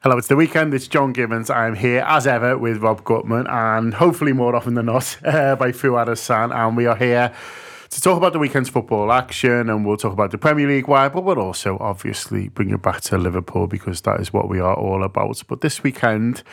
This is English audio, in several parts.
Hello, it's the weekend. It's John Gibbons. I'm here as ever with Rob Gutman and hopefully more often than not by Fuad Hassan. And we are here to talk about the weekend's football action, and we'll talk about the Premier League why, but we'll also obviously bring it back to Liverpool because that is what we are all about. But this weekend's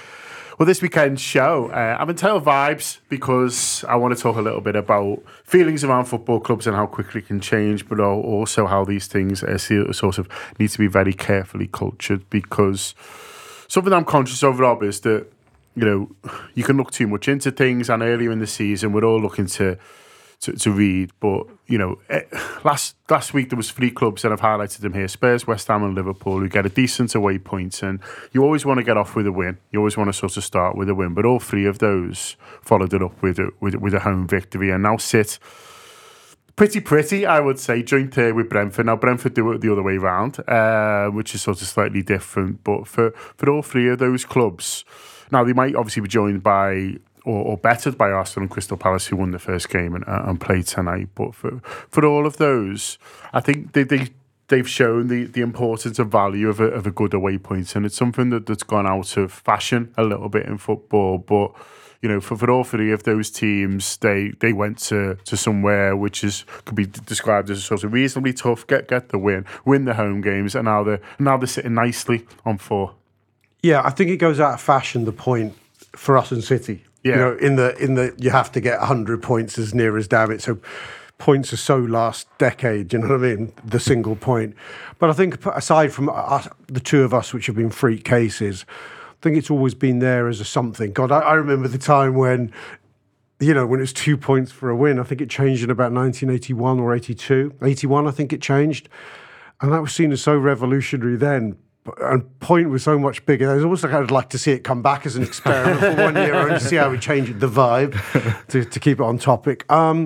show, I'm entitled Vibes because I want to talk a little bit about feelings around football clubs and how quickly it can change, but also how these things sort of need to be very carefully cultured, because something I'm conscious of, Rob, is that, you know, you can look too much into things, and earlier in the season, we're all looking to read. But, you know, last week there was 3 clubs, and I've highlighted them here: Spurs, West Ham and Liverpool, who get a decent away point. And you always want to get off with a win. You always want to sort of start with a win. But all 3 of those followed it up with a home victory, and now sit pretty, I would say, joint there with Brentford. Now, Brentford do it the other way round, which is sort of slightly different. But for all 3 of those clubs, now they might obviously be joined by or bettered by Arsenal and Crystal Palace, who won the first game and played tonight. But for all of those, I think they've shown the importance and value of a good away point, and it's something that's gone out of fashion a little bit in football. But you know, for all 3 of those teams, they went to somewhere which could be described as sort of reasonably tough, get the win the home games, and now they're sitting nicely on 4. Yeah, I think it goes out of fashion, the point for us in City. Yeah. You know, in the you have to get 100 points as near as damn it. So points are so last decade, you know what I mean? The single point. But I think aside from the 2 of us, which have been freak cases, I think it's always been there as a something. God, I remember the time when, you know, when it was 2 points for a win. I think it changed in about 1981 or 82. 81, I think it changed. And that was seen as so revolutionary then. And point was so much bigger. It was almost like I'd like to see it come back as an experiment for 1 year and see how we change the vibe to keep it on topic.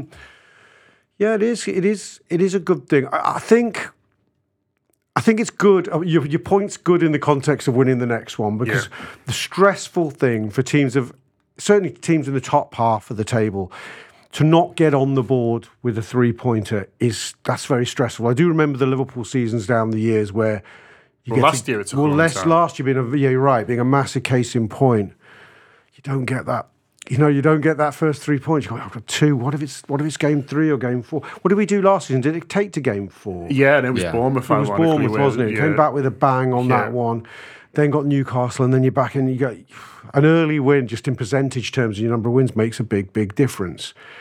Yeah, it is a good thing. I think it's good. Your point's good in the context of winning the next one, because the stressful thing for certainly teams in the top half of the table, to not get on the board with a 3-pointer that's very stressful. I do remember the Liverpool seasons down the years where last year it's last year you're right, being a massive case in point. You don't get that. You know, you don't get that first 3 points. You go, I've got 2. What if it's game 3 or game 4? What did we do last season? Did it take to game 4? Yeah, and it was Bournemouth. It was Bournemouth, wasn't it? Yeah. Came back with a bang on that one. Then got Newcastle, and then you're back in. You got an early win, just in percentage terms, your number of wins makes a big difference.